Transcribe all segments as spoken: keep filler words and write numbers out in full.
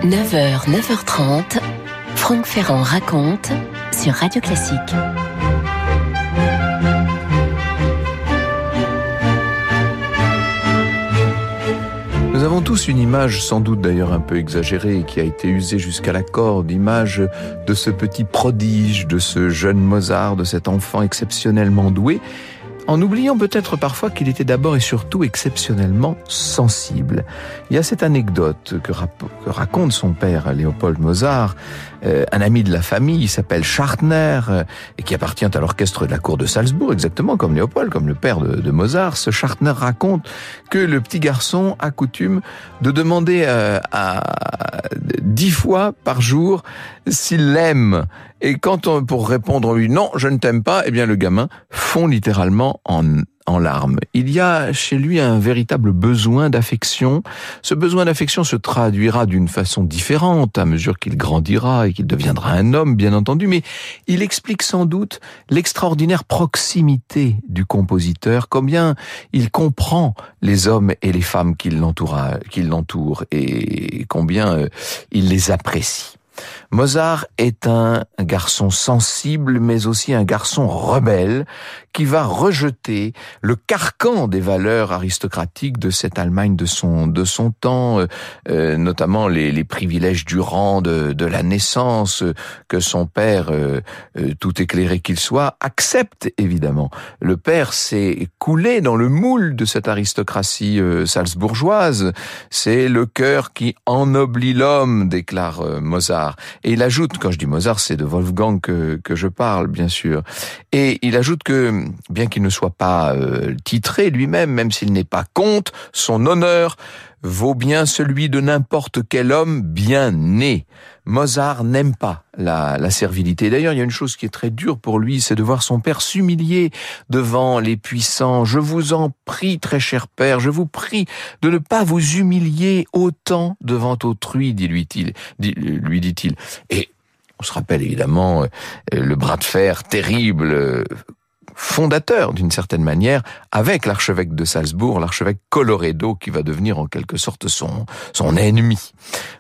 neuf heures, neuf heures trente, Franck Ferrand raconte sur Radio Classique. Nous avons tous une image, sans doute d'ailleurs un peu exagérée, qui a été usée jusqu'à la corde, image de ce petit prodige, de ce jeune Mozart, de cet enfant exceptionnellement doué, en oubliant peut-être parfois qu'il était d'abord et surtout exceptionnellement sensible. Il y a cette anecdote que, rap- que raconte son père, Léopold Mozart, euh, un ami de la famille, il s'appelle Schartner, euh, et qui appartient à l'orchestre de la cour de Salzbourg, exactement comme Léopold, comme le père de, de Mozart. Ce Schartner raconte que le petit garçon a coutume de demander euh, à dix fois par jour s'il l'aime. Et quand on, pour répondre lui, non, je ne t'aime pas, eh bien le gamin fond littéralement en, en larmes. Il y a chez lui un véritable besoin d'affection. Ce besoin d'affection se traduira d'une façon différente à mesure qu'il grandira et qu'il deviendra un homme, bien entendu, mais il explique sans doute l'extraordinaire proximité du compositeur, combien il comprend les hommes et les femmes qui l'entourent, qui l'entourent et combien euh, il les apprécie. Mozart est un garçon sensible, mais aussi un garçon rebelle, qui va rejeter le carcan des valeurs aristocratiques de cette Allemagne de son de son temps, euh, notamment les, les privilèges du rang, de, de la naissance, que son père, euh, euh, tout éclairé qu'il soit, accepte évidemment. Le père s'est coulé dans le moule de cette aristocratie euh, salzbourgeoise. C'est le cœur qui ennoblit l'homme, déclare euh, Mozart. Et il ajoute, quand je dis Mozart, c'est de Wolfgang que, que je parle, bien sûr. Et il ajoute que, bien qu'il ne soit pas euh, titré lui-même, même s'il n'est pas comte, son honneur vaut bien celui de n'importe quel homme bien né. Mozart n'aime pas la, la servilité. D'ailleurs, il y a une chose qui est très dure pour lui, c'est de voir son père s'humilier devant les puissants. Je vous en prie, très cher père, je vous prie de ne pas vous humilier autant devant autrui, dit lui-t-il, dit, lui dit-il. Et on se rappelle évidemment le bras de fer terrible, fondateur d'une certaine manière, avec l'archevêque de Salzbourg, l'archevêque Colloredo, qui va devenir en quelque sorte son, son ennemi.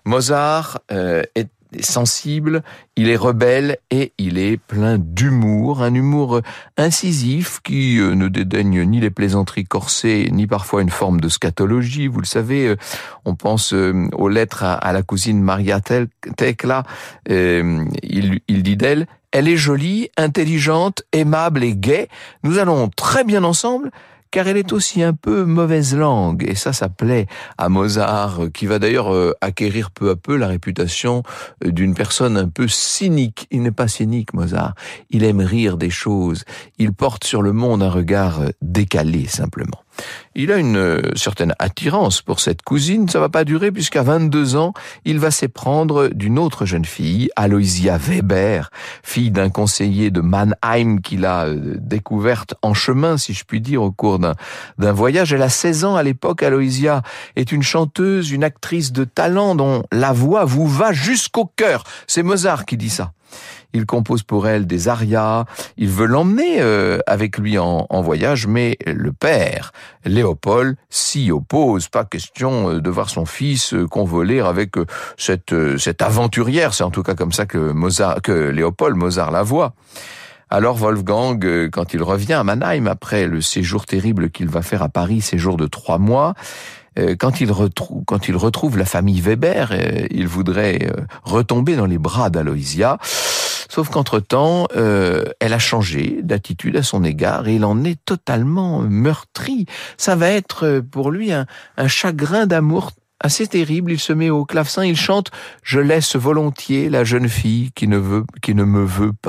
Mozart euh, est sensible, il est rebelle et il est plein d'humour, un humour incisif qui euh, ne dédaigne ni les plaisanteries corsées, ni parfois une forme de scatologie. Vous le savez, euh, on pense euh, aux lettres à, à la cousine Maria Thekla, euh, il, il dit d'elle: elle est jolie, intelligente, aimable et gaie. Nous allons très bien ensemble, car elle est aussi un peu mauvaise langue. Et ça, ça plaît à Mozart, qui va d'ailleurs acquérir peu à peu la réputation d'une personne un peu cynique. Il n'est pas cynique, Mozart. Il aime rire des choses. Il porte sur le monde un regard décalé, simplement. Il a une certaine attirance pour cette cousine. Ça va pas durer puisqu'à vingt-deux ans, il va s'éprendre d'une autre jeune fille, Aloysia Weber, fille d'un conseiller de Mannheim qu'il a découverte en chemin, si je puis dire, au cours d'un, d'un voyage. Elle a seize ans à l'époque. Aloysia est une chanteuse, une actrice de talent dont la voix vous va jusqu'au cœur. C'est Mozart qui dit ça. Il compose pour elle des arias, il veut l'emmener euh, avec lui en, en voyage, mais le père, Léopold, s'y oppose. Pas question de voir son fils convoler avec cette, cette aventurière. C'est en tout cas comme ça que Mozart, que Léopold Mozart la voit. Alors Wolfgang, quand il revient à Mannheim, après le séjour terrible qu'il va faire à Paris, séjour de trois mois, Quand il, retrouve, quand il retrouve la famille Weber, il voudrait retomber dans les bras d'Aloysia. Sauf qu'entre-temps, euh, elle a changé d'attitude à son égard et il en est totalement meurtri. Ça va être pour lui un, un chagrin d'amour assez terrible. Il se met au clavecin, il chante « Je laisse volontiers la jeune fille qui ne veut, qui ne me veut pas ».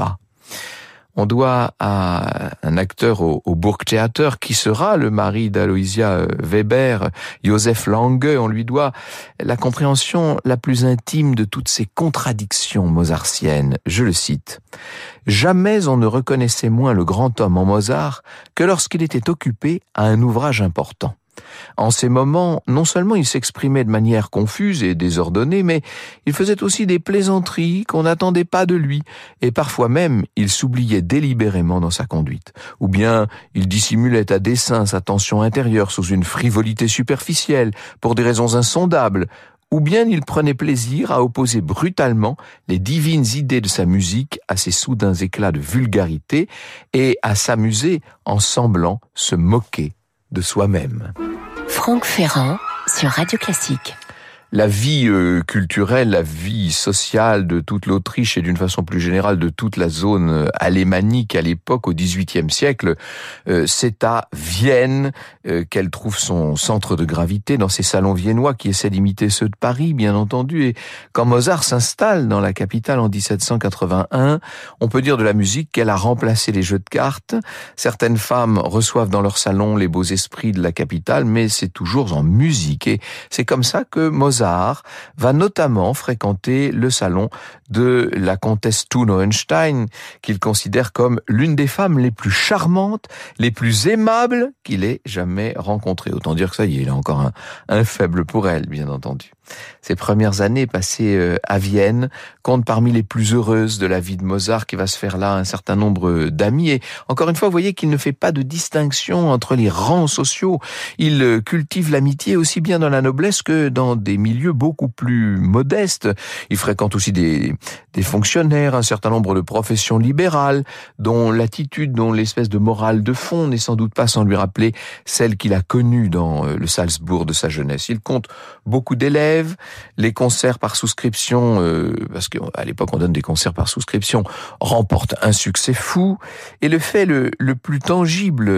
On doit à un acteur au, au Burgtheater, qui sera le mari d'Aloysia Weber, Joseph Lange, on lui doit la compréhension la plus intime de toutes ces contradictions mozartiennes. Je le cite. « Jamais on ne reconnaissait moins le grand homme en Mozart que lorsqu'il était occupé à un ouvrage important. En ces moments, non seulement il s'exprimait de manière confuse et désordonnée, mais il faisait aussi des plaisanteries qu'on n'attendait pas de lui, et parfois même il s'oubliait délibérément dans sa conduite. Ou bien il dissimulait à dessein sa tension intérieure sous une frivolité superficielle, pour des raisons insondables, ou bien il prenait plaisir à opposer brutalement les divines idées de sa musique à ses soudains éclats de vulgarité et à s'amuser en semblant se moquer de soi-même. Franck Ferrand sur Radio Classique. La vie euh, culturelle, la vie sociale de toute l'Autriche et d'une façon plus générale de toute la zone euh, alémanique à l'époque, au dix-huitième siècle, euh, c'est à Vienne euh, qu'elle trouve son centre de gravité, dans ces salons viennois qui essaient d'imiter ceux de Paris, bien entendu. Et quand Mozart s'installe dans la capitale en dix-sept cent quatre-vingt-un, on peut dire de la musique qu'elle a remplacé les jeux de cartes. Certaines femmes reçoivent dans leur salon les beaux esprits de la capitale, mais c'est toujours en musique. Et c'est comme ça que Mozart Mozart va notamment fréquenter le salon de la comtesse Thun Hohenstein, qu'il considère comme l'une des femmes les plus charmantes, les plus aimables qu'il ait jamais rencontrées. Autant dire que ça y est, il a encore un, un faible pour elle, bien entendu. Ses premières années passées à Vienne comptent parmi les plus heureuses de la vie de Mozart, qui va se faire là un certain nombre d'amis. Et encore une fois, vous voyez qu'il ne fait pas de distinction entre les rangs sociaux. Il cultive l'amitié aussi bien dans la noblesse que dans des milieux beaucoup plus modestes. Il fréquente aussi des, des fonctionnaires, un certain nombre de professions libérales, dont l'attitude, dont l'espèce de morale de fond n'est sans doute pas sans lui rappeler celle qu'il a connue dans le Salzbourg de sa jeunesse. Il compte beaucoup d'élèves. Les concerts par souscription, euh, parce qu'à l'époque on donne des concerts par souscription, remportent un succès fou. Et le fait le, le plus tangible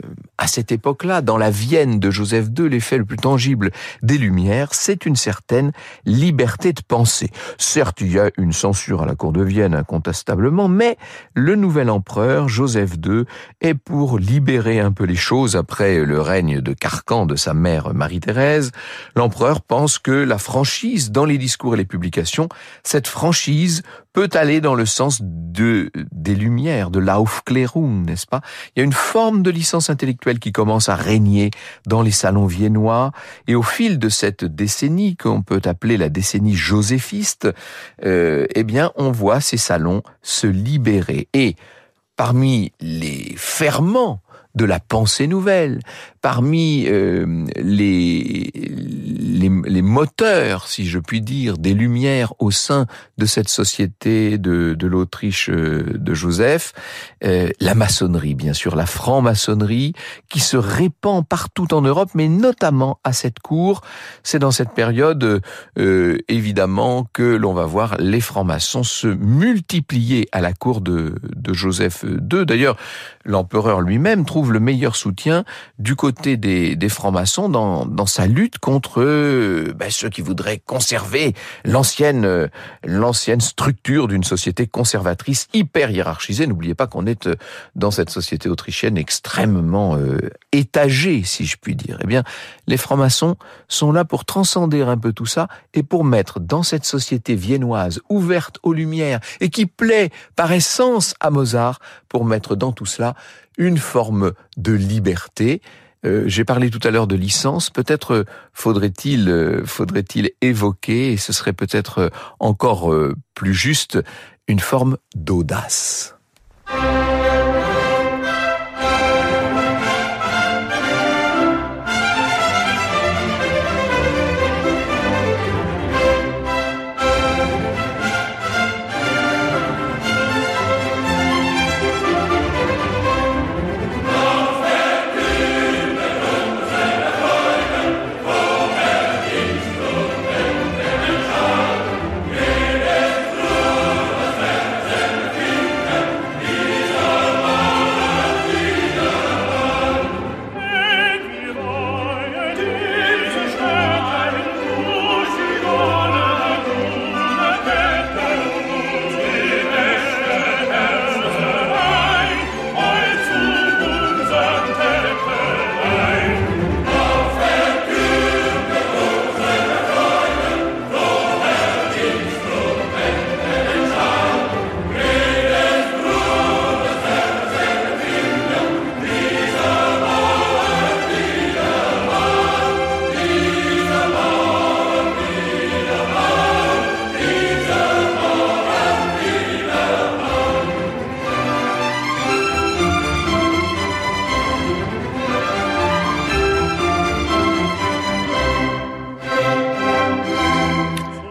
à cette époque-là, dans la Vienne de Joseph deux, l'effet le plus tangible des Lumières, c'est une certaine liberté de penser. Certes, il y a une censure à la cour de Vienne, incontestablement, mais le nouvel empereur, Joseph deux, est pour libérer un peu les choses après le règne de carcan de sa mère Marie-Thérèse. L'empereur pense que la franchise dans les discours et les publications, cette franchise peut aller dans le sens de des Lumières, de l'Aufklärung, n'est-ce pas? Il y a une forme de licence intellectuelle qui commence à régner dans les salons viennois, et au fil de cette décennie qu'on peut appeler la décennie joséphiste, euh, eh bien, on voit ces salons se libérer. Et parmi les ferments de la pensée nouvelle, parmi euh, les, les les moteurs, si je puis dire, des Lumières au sein de cette société de de l'Autriche de Joseph, euh, la maçonnerie, bien sûr, la franc-maçonnerie qui se répand partout en Europe, mais notamment à cette cour. C'est dans cette période, euh, évidemment, que l'on va voir les francs-maçons se multiplier à la cour de de Joseph deux. D'ailleurs, l'empereur lui-même trouve le meilleur soutien du côté des, des francs-maçons dans, dans sa lutte contre euh, ben, ceux qui voudraient conserver l'ancienne, euh, l'ancienne structure d'une société conservatrice hyper hiérarchisée. N'oubliez pas qu'on est euh, dans cette société autrichienne extrêmement euh, étagée, si je puis dire. Eh bien, les francs-maçons sont là pour transcender un peu tout ça et pour mettre dans cette société viennoise ouverte aux Lumières et qui plaît par essence à Mozart, pour mettre dans tout cela une forme de liberté. Euh, j'ai parlé tout à l'heure de licence, peut-être faudrait-il euh, faudrait-il évoquer, et ce serait peut-être euh, encore euh, plus juste, une forme d'audace.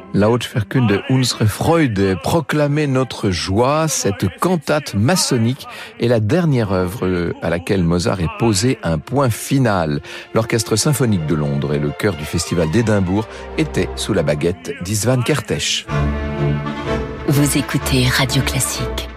Lautverkünde unsere Freude, proclamer notre joie, cette cantate maçonnique est la dernière œuvre à laquelle Mozart est posé un point final. L'Orchestre symphonique de Londres et le chœur du Festival d'Édimbourg étaient sous la baguette d'István Kertész. Vous écoutez Radio Classique.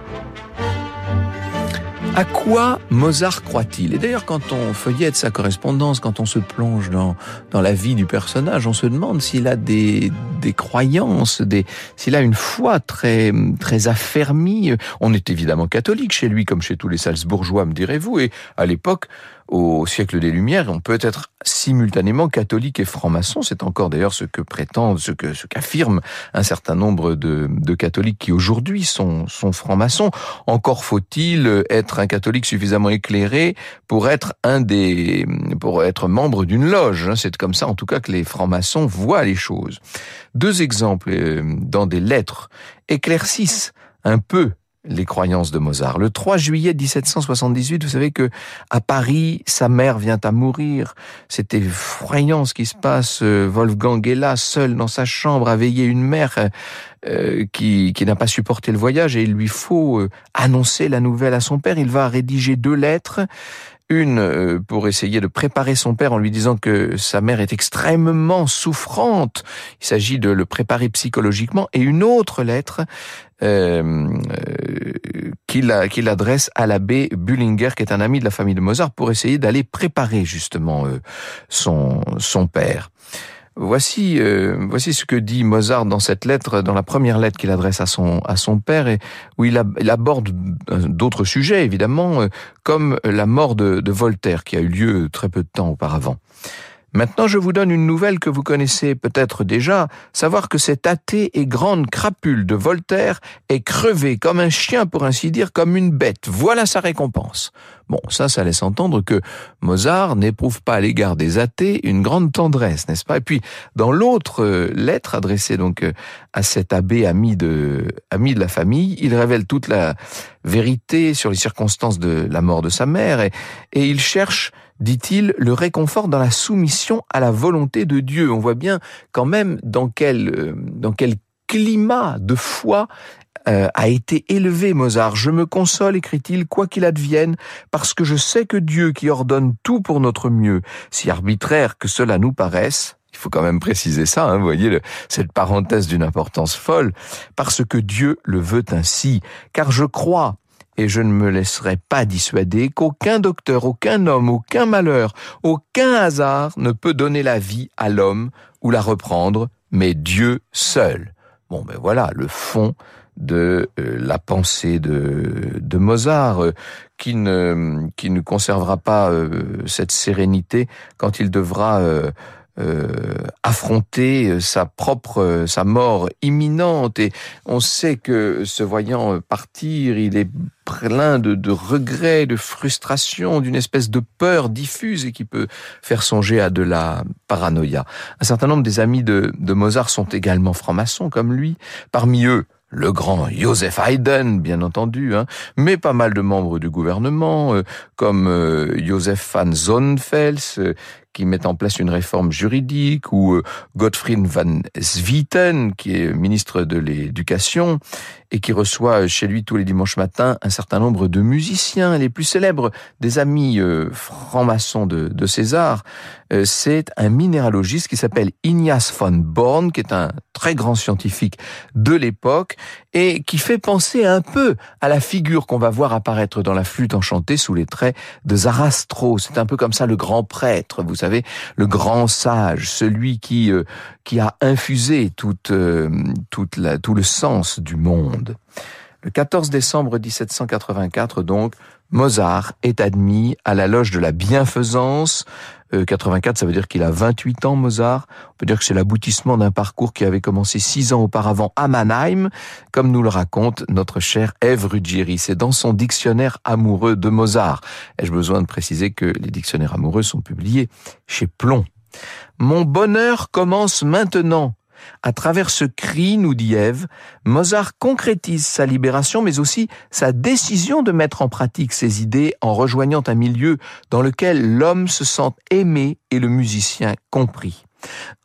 À quoi Mozart croit-il? Et d'ailleurs, quand on feuillette sa correspondance, quand on se plonge dans dans la vie du personnage, on se demande s'il a des des croyances, des s'il a une foi très très affermie. On est évidemment catholique chez lui, comme chez tous les Salzbourgeois, me direz-vous. Et à l'époque, au siècle des Lumières, on peut être simultanément catholique et franc-maçon. C'est encore d'ailleurs ce que prétendent, ce que ce qu'affirment un certain nombre de de catholiques qui aujourd'hui sont sont francs-maçons. Encore faut-il être un catholique suffisamment éclairé pour être un des pour être membre d'une loge. C'est comme ça en tout cas que les francs-maçons voient les choses. Deux exemples dans des lettres éclaircissent un peu les croyances de Mozart. Le trois juillet dix-sept cent soixante-dix-huit, vous savez que à Paris, sa mère vient à mourir. C'était effrayant ce qui se passe. Wolfgang est là, seul dans sa chambre, à veiller une mère euh, qui, qui n'a pas supporté le voyage, et il lui faut euh, annoncer la nouvelle à son père. Il va rédiger deux lettres. Une pour essayer de préparer son père en lui disant que sa mère est extrêmement souffrante. Il s'agit de le préparer psychologiquement. Et une autre lettre euh, qu'il, a, qu'il adresse à l'abbé Bullinger, qui est un ami de la famille de Mozart, pour essayer d'aller préparer justement euh, son, son père. Voici, euh, voici ce que dit Mozart dans cette lettre, dans la première lettre qu'il adresse à son à son père, et où il, a, il aborde d'autres sujets évidemment, euh, comme la mort de, de Voltaire qui a eu lieu très peu de temps auparavant. Maintenant, je vous donne une nouvelle que vous connaissez peut-être déjà, savoir que cette athée et grande crapule de Voltaire est crevé comme un chien, pour ainsi dire, comme une bête. Voilà sa récompense. Bon, ça, ça laisse entendre que Mozart n'éprouve pas à l'égard des athées une grande tendresse, n'est-ce pas? Et puis, dans l'autre lettre adressée donc à cet abbé ami de, ami de la famille, il révèle toute la vérité sur les circonstances de la mort de sa mère, et, et il cherche, dit-il, le réconfort dans la soumission à la volonté de Dieu. On voit bien quand même dans quel, dans quel climat de foi euh, a été élevé Mozart. Je me console, écrit-il, quoi qu'il advienne, parce que je sais que Dieu, qui ordonne tout pour notre mieux, si arbitraire que cela nous paraisse, il faut quand même préciser ça, hein, vous voyez, le, cette parenthèse d'une importance folle, parce que Dieu le veut ainsi, car je crois, et je ne me laisserai pas dissuader, qu'aucun docteur, aucun homme, aucun malheur, aucun hasard ne peut donner la vie à l'homme ou la reprendre, mais Dieu seul. Bon, ben voilà, le fond de euh, la pensée de, de Mozart, euh, qui ne, qui ne conservera pas euh, cette sérénité quand il devra euh, Euh, affronter sa propre, sa mort imminente. Et on sait que, se voyant partir, il est plein de, de regrets, de frustration, d'une espèce de peur diffuse et qui peut faire songer à de la paranoïa. Un certain nombre des amis de, de Mozart sont également francs-maçons comme lui. Parmi eux, le grand Joseph Haydn, bien entendu, hein, mais pas mal de membres du gouvernement, euh, comme euh, Joseph van Sonnenfels, euh, qui met en place une réforme juridique, ou euh, Gottfried van Swieten, qui est ministre de l'Éducation, et qui reçoit chez lui tous les dimanches matins un certain nombre de musiciens. Les plus célèbres des amis euh, francs-maçons de, de César, euh, c'est un minéralogiste qui s'appelle Ignaz von Born, qui est un très grand scientifique de l'époque, et qui fait penser un peu à la figure qu'on va voir apparaître dans la flûte enchantée sous les traits de Sarastro. C'est un peu comme ça le grand prêtre, vous savez, le grand sage, celui qui euh, qui a infusé toute euh, toute la tout le sens du monde. Le quatorze décembre dix-sept cent quatre-vingt-quatre, donc, Mozart est admis à la loge de la bienfaisance. Euh, quatre-vingt-quatre, ça veut dire qu'il a vingt-huit ans, Mozart. On peut dire que c'est l'aboutissement d'un parcours qui avait commencé six ans auparavant à Mannheim, comme nous le raconte notre chère Ève Ruggieri. C'est dans son dictionnaire amoureux de Mozart. Ai-je besoin de préciser que les dictionnaires amoureux sont publiés chez Plomb. Mon bonheur commence maintenant. À travers ce cri, nous dit Ève, Mozart concrétise sa libération, mais aussi sa décision de mettre en pratique ses idées en rejoignant un milieu dans lequel l'homme se sent aimé et le musicien compris.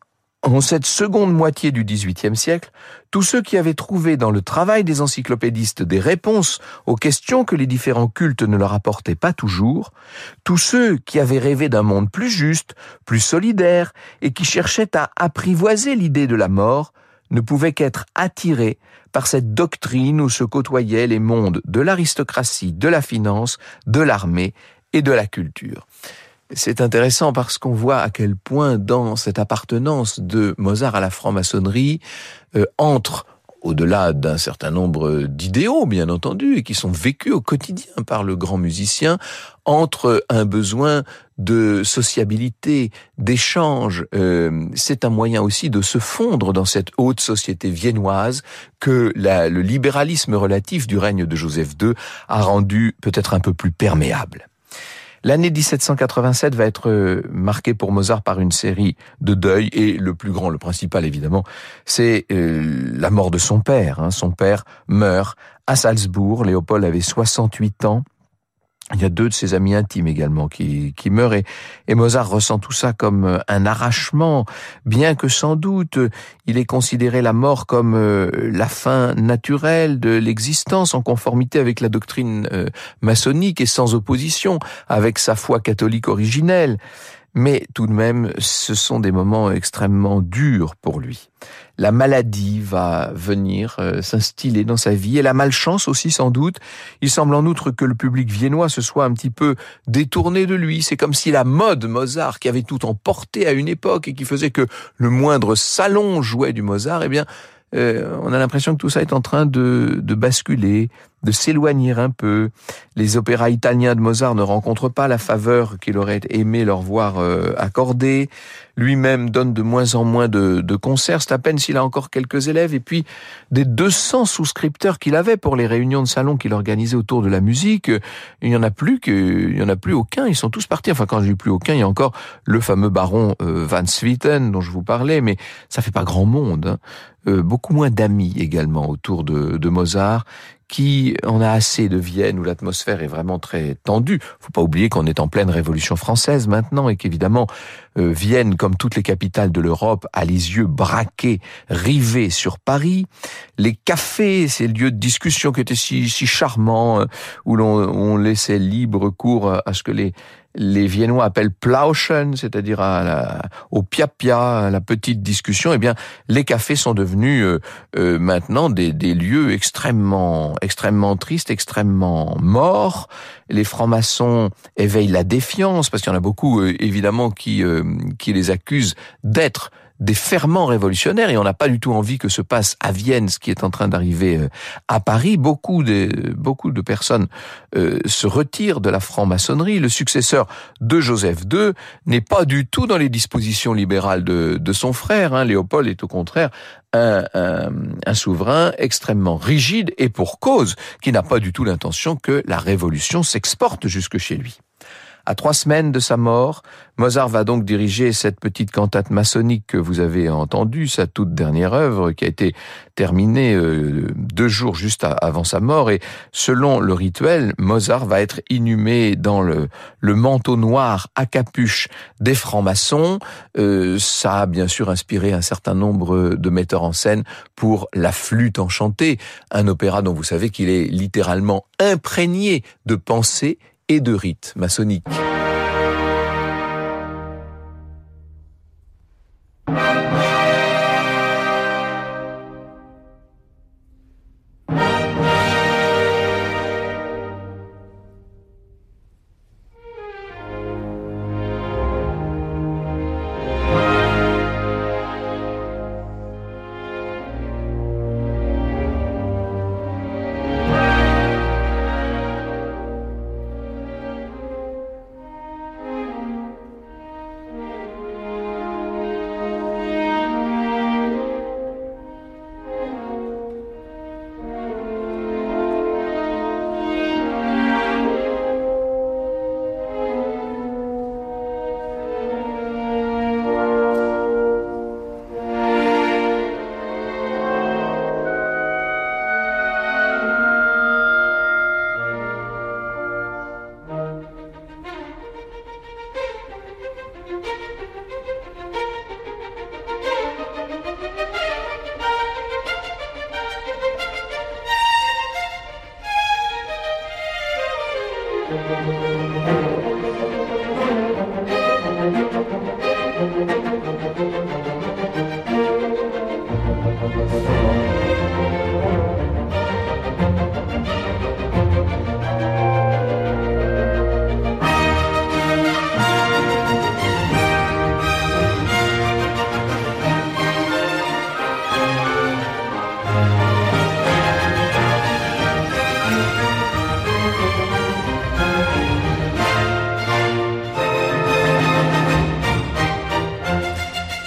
En cette seconde moitié du dix-huitième siècle, tous ceux qui avaient trouvé dans le travail des encyclopédistes des réponses aux questions que les différents cultes ne leur apportaient pas toujours, tous ceux qui avaient rêvé d'un monde plus juste, plus solidaire et qui cherchaient à apprivoiser l'idée de la mort, ne pouvaient qu'être attirés par cette doctrine où se côtoyaient les mondes de l'aristocratie, de la finance, de l'armée et de la culture. C'est intéressant parce qu'on voit à quel point dans cette appartenance de Mozart à la franc-maçonnerie euh, entre, au-delà d'un certain nombre d'idéaux bien entendu, et qui sont vécus au quotidien par le grand musicien, entre un besoin de sociabilité, d'échange. Euh, c'est un moyen aussi de se fondre dans cette haute société viennoise que la, le libéralisme relatif du règne de Joseph deux a rendu peut-être un peu plus perméable. L'année dix-sept cent quatre-vingt-sept va être marquée pour Mozart par une série de deuils, et le plus grand, le principal évidemment, c'est euh, la mort de son père. Hein. Son père meurt à Salzbourg, Léopold avait soixante-huit ans. Il y a deux de ses amis intimes également qui, qui meurent, et, et Mozart ressent tout ça comme un arrachement, bien que sans doute il ait considéré la mort comme la fin naturelle de l'existence, en conformité avec la doctrine maçonnique et sans opposition avec sa foi catholique originelle. Mais tout de même, ce sont des moments extrêmement durs pour lui. La maladie va venir euh, s'instiller dans sa vie, et la malchance aussi sans doute. Il semble en outre que le public viennois se soit un petit peu détourné de lui. C'est comme si la mode Mozart, qui avait tout emporté à une époque et qui faisait que le moindre salon jouait du Mozart, eh bien, euh, on a l'impression que tout ça est en train de, de basculer, de s'éloigner un peu. Les opéras italiens de Mozart ne rencontrent pas la faveur qu'il aurait aimé leur voir euh, accorder. Lui-même donne de moins en moins de, de concerts, c'est à peine s'il a encore quelques élèves, et puis des deux cents souscripteurs qu'il avait pour les réunions de salon qu'il organisait autour de la musique, il n'y en a plus que, il y en a plus aucun, ils sont tous partis. Enfin, quand je dis plus aucun, il y a encore le fameux baron euh, Van Swieten dont je vous parlais, mais ça fait pas grand monde, hein. Euh, beaucoup moins d'amis également autour de, de Mozart, qui en a assez de Vienne où l'atmosphère est vraiment très tendue. Faut pas oublier qu'on est en pleine Révolution française maintenant, et qu'évidemment euh, Vienne, comme toutes les capitales de l'Europe, a les yeux braqués, rivés sur Paris. Les cafés, ces lieux de discussion qui étaient si, si charmants, euh, où l'on on laissait libre cours à ce que les les Viennois appellent Plauschen, c'est-à-dire à la, au pia-pia, à la petite discussion. Eh bien, les cafés sont devenus euh, euh, maintenant des, des lieux extrêmement, extrêmement tristes, extrêmement morts. Les francs-maçons éveillent la défiance, parce qu'il y en a beaucoup, euh, évidemment, qui, euh, qui les accusent d'être des ferments révolutionnaires, et on n'a pas du tout envie que se passe à Vienne ce qui est en train d'arriver à Paris. Beaucoup de, beaucoup de personnes euh, se retirent de la franc-maçonnerie. Le successeur de Joseph deux n'est pas du tout dans les dispositions libérales de, de son frère. Hein. Léopold est au contraire un, un, un souverain extrêmement rigide, et pour cause, qui n'a pas du tout l'intention que la révolution s'exporte jusque chez lui. À trois semaines de sa mort, Mozart va donc diriger cette petite cantate maçonnique que vous avez entendue, sa toute dernière œuvre, qui a été terminée euh, deux jours juste à, avant sa mort. Et selon le rituel, Mozart va être inhumé dans le, le manteau noir à capuche des francs-maçons. Euh, ça a bien sûr inspiré un certain nombre de metteurs en scène pour La Flûte enchantée, un opéra dont vous savez qu'il est littéralement imprégné de pensée et de rites maçonniques.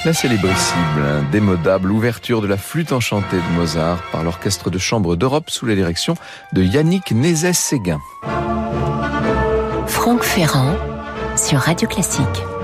La célébrissime, indémodable ouverture de la flûte enchantée de Mozart par l'Orchestre de chambre d'Europe sous la direction de Yannick Nézet-Séguin. Franck Ferrand sur Radio Classique.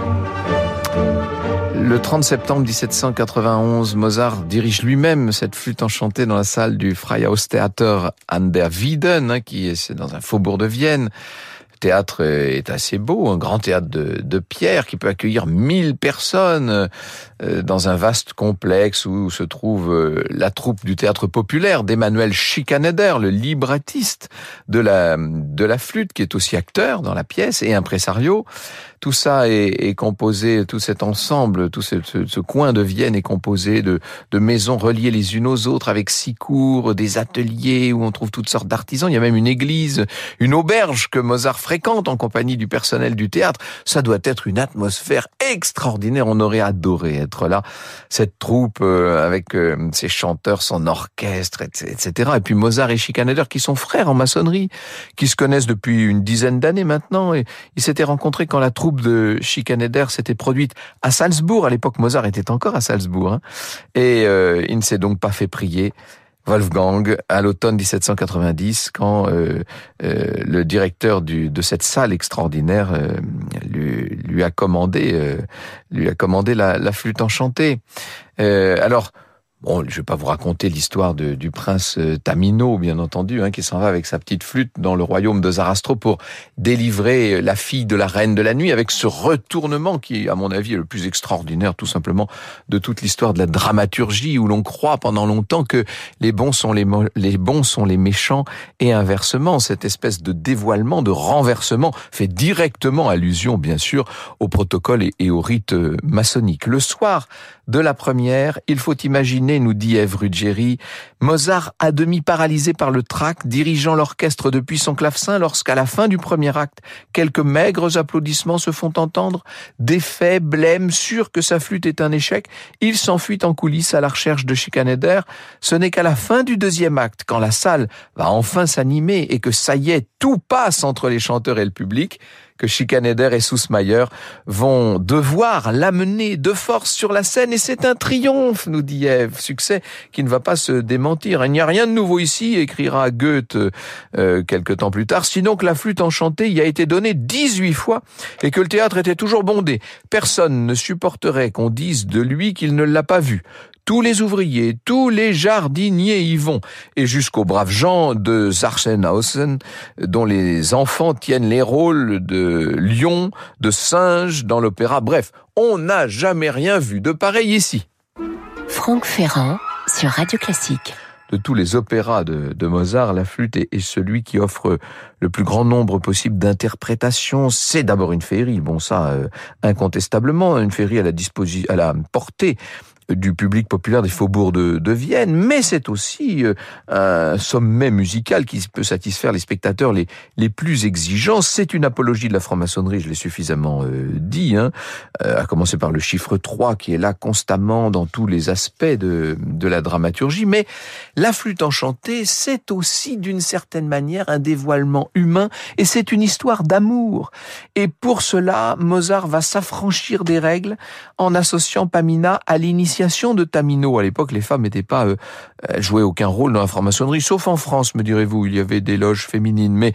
Le trente septembre dix-sept cent quatre-vingt-onze, Mozart dirige lui-même cette flûte enchantée dans la salle du Freihaustheater an der Wieden, hein, qui est dans un faubourg de Vienne. Le théâtre est assez beau, un grand théâtre de, de pierre qui peut accueillir mille personnes euh, dans un vaste complexe où se trouve euh, la troupe du théâtre populaire d'Emmanuel Schikaneder, le librettiste de la, de la flûte, qui est aussi acteur dans la pièce et impresario. Tout ça est, est composé, tout cet ensemble, tout ce, ce, ce coin de Vienne est composé de, de maisons reliées les unes aux autres avec six cours, des ateliers où on trouve toutes sortes d'artisans. Il y a même une église, une auberge que Mozart fréquente en compagnie du personnel du théâtre. Ça doit être une atmosphère extraordinaire. On aurait adoré être là. Cette troupe euh, avec euh, ses chanteurs, son orchestre, et cetera. Et puis Mozart et Schikaneder qui sont frères en maçonnerie, qui se connaissent depuis une dizaine d'années maintenant. Et ils s'étaient rencontrés quand la troupe de Schikaneder s'était produite à Salzbourg. À l'époque, Mozart était encore à Salzbourg. Hein. Et euh, il ne s'est donc pas fait prier Wolfgang à l'automne dix-sept cent quatre-vingt-dix, quand euh, euh, le directeur du, de cette salle extraordinaire euh, lui, lui a commandé, euh, lui a commandé la, la flûte enchantée. Euh, alors, bon, je vais pas vous raconter l'histoire de, du prince Tamino, bien entendu, hein, qui s'en va avec sa petite flûte dans le royaume de Zarastro pour délivrer la fille de la reine de la nuit, avec ce retournement qui, à mon avis, est le plus extraordinaire, tout simplement, de toute l'histoire de la dramaturgie, où l'on croit pendant longtemps que les bons sont les, mo- les bons sont les méchants, et inversement, cette espèce de dévoilement, de renversement, fait directement allusion, bien sûr, au protocole et, et au rite maçonnique. Le soir de la première, il faut imaginer, nous dit Ève Ruggieri, Mozart à demi paralysé par le trac, dirigeant l'orchestre depuis son clavecin, lorsqu'à la fin du premier acte, quelques maigres applaudissements se font entendre, défait, blême, sûr que sa flûte est un échec, il s'enfuit en coulisses à la recherche de Schikaneder. Ce n'est qu'à la fin du deuxième acte, quand la salle va enfin s'animer et que ça y est, tout passe entre les chanteurs et le public, que Schikaneder et Süssmayr vont devoir l'amener de force sur la scène, et c'est un triomphe, nous dit Ève, succès qui ne va pas se démentir. Il n'y a rien de nouveau ici, écrira Goethe euh, quelque temps plus tard, sinon que la flûte enchantée y a été donnée dix-huit fois et que le théâtre était toujours bondé. Personne ne supporterait qu'on dise de lui qu'il ne l'a pas vu. Tous les ouvriers, tous les jardiniers y vont, et jusqu'aux braves gens de Sachsenhausen, dont les enfants tiennent les rôles de lions, de singes dans l'opéra. Bref, on n'a jamais rien vu de pareil ici. Franck Ferrand sur Radio Classique. De tous les opéras de, de Mozart, la flûte est, est celui qui offre le plus grand nombre possible d'interprétations. C'est d'abord une féerie, bon ça, euh, incontestablement, une féerie à la disposition, à la portée du public populaire des faubourgs de, de Vienne, mais c'est aussi euh, un sommet musical qui peut satisfaire les spectateurs les, les plus exigeants. C'est une apologie de la franc-maçonnerie, je l'ai suffisamment euh, dit, hein, euh, à commencer par le chiffre trois qui est là constamment dans tous les aspects de, de la dramaturgie, mais la flûte enchantée, c'est aussi d'une certaine manière un dévoilement humain, et c'est une histoire d'amour. Et pour cela, Mozart va s'affranchir des règles en associant Pamina à l'initiation de Tamino. À l'époque, les femmes n'étaient pas euh, jouaient aucun rôle dans la franc-maçonnerie, sauf en France, me direz-vous, il y avait des loges féminines. Mais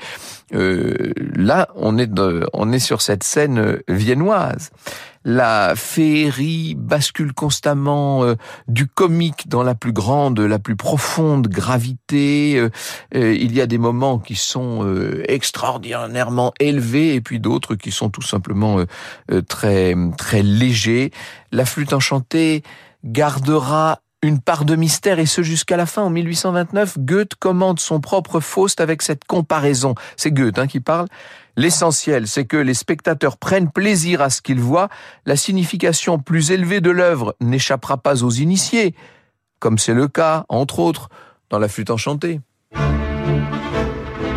euh, là, on est de, on est sur cette scène viennoise. La féerie bascule constamment euh, du comique dans la plus grande, la plus profonde gravité. Euh, euh, il y a des moments qui sont euh, extraordinairement élevés et puis d'autres qui sont tout simplement euh, euh, très très légers. La flûte enchantée gardera une part de mystère, et ce jusqu'à la fin. En mille huit cent vingt-neuf, Goethe commande son propre Faust avec cette comparaison. C'est Goethe hein, qui parle. L'essentiel, c'est que les spectateurs prennent plaisir à ce qu'ils voient. La signification plus élevée de l'œuvre n'échappera pas aux initiés, comme c'est le cas, entre autres, dans la flûte enchantée.